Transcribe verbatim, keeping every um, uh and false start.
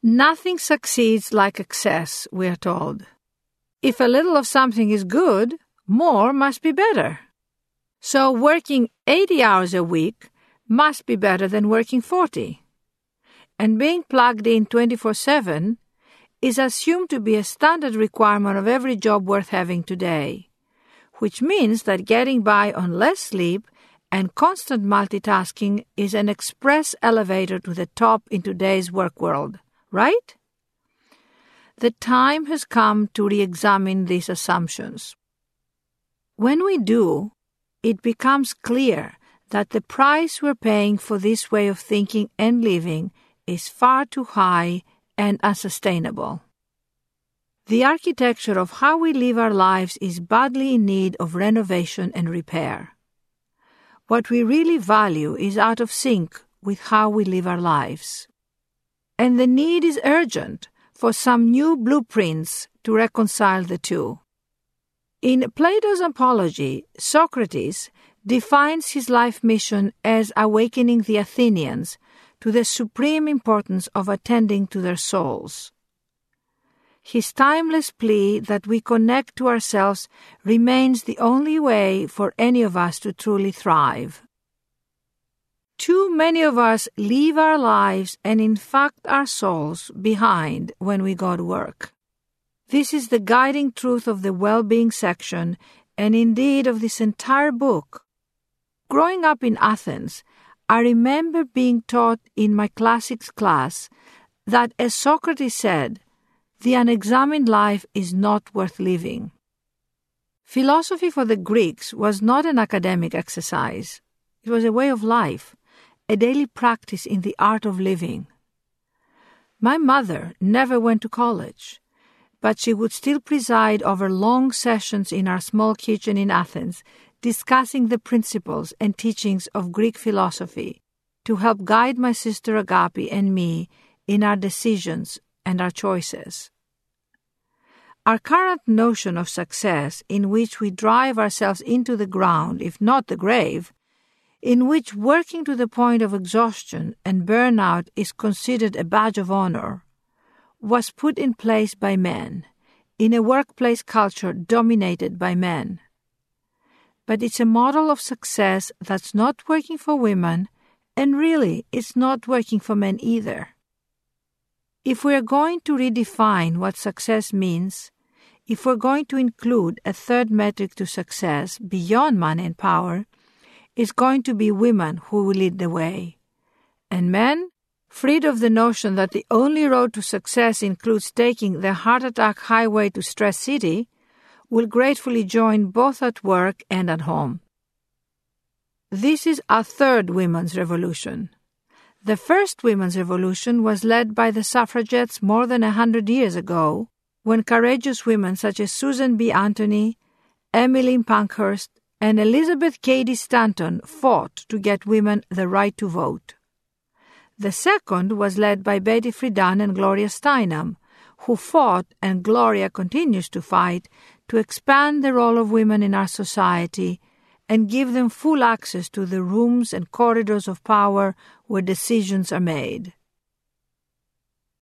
Nothing succeeds like excess, we are told. If a little of something is good, more must be better. So working eighty hours a week must be better than working forty. And being plugged in twenty-four seven is assumed to be a standard requirement of every job worth having today, which means that getting by on less sleep and constant multitasking is an express elevator to the top in today's work world, right? The time has come to re-examine these assumptions. When we do, it becomes clear that the price we're paying for this way of thinking and living is far too high and unsustainable. The architecture of how we live our lives is badly in need of renovation and repair. What we really value is out of sync with how we live our lives. And the need is urgent for some new blueprints to reconcile the two. In Plato's Apology, Socrates defines his life mission as awakening the Athenians to the supreme importance of attending to their souls. His timeless plea that we connect to ourselves remains the only way for any of us to truly thrive. Too many of us leave our lives and in fact our souls behind when we go to work. This is the guiding truth of the well-being section and indeed of this entire book. Growing up in Athens, I remember being taught in my classics class that, as Socrates said, the unexamined life is not worth living. Philosophy for the Greeks was not an academic exercise. It was a way of life, a daily practice in the art of living. My mother never went to college, but she would still preside over long sessions in our small kitchen in Athens, discussing the principles and teachings of Greek philosophy to help guide my sister Agapi and me in our decisions and our choices. Our current notion of success, in which we drive ourselves into the ground, if not the grave, in which working to the point of exhaustion and burnout is considered a badge of honor, was put in place by men, in a workplace culture dominated by men. But it's a model of success that's not working for women, and really it's not working for men either. If we are going to redefine what success means, if we're going to include a third metric to success beyond money and power, it's going to be women who will lead the way. And men, freed of the notion that the only road to success includes taking the heart attack highway to Stress City, will gratefully join both at work and at home. This is our third women's revolution. The first women's revolution was led by the suffragettes more than a hundred years ago, when courageous women such as Susan B. Anthony, Emmeline Pankhurst, and Elizabeth Cady Stanton fought to get women the right to vote. The second was led by Betty Friedan and Gloria Steinem, who fought, and Gloria continues to fight, to expand the role of women in our society and give them full access to the rooms and corridors of power where decisions are made.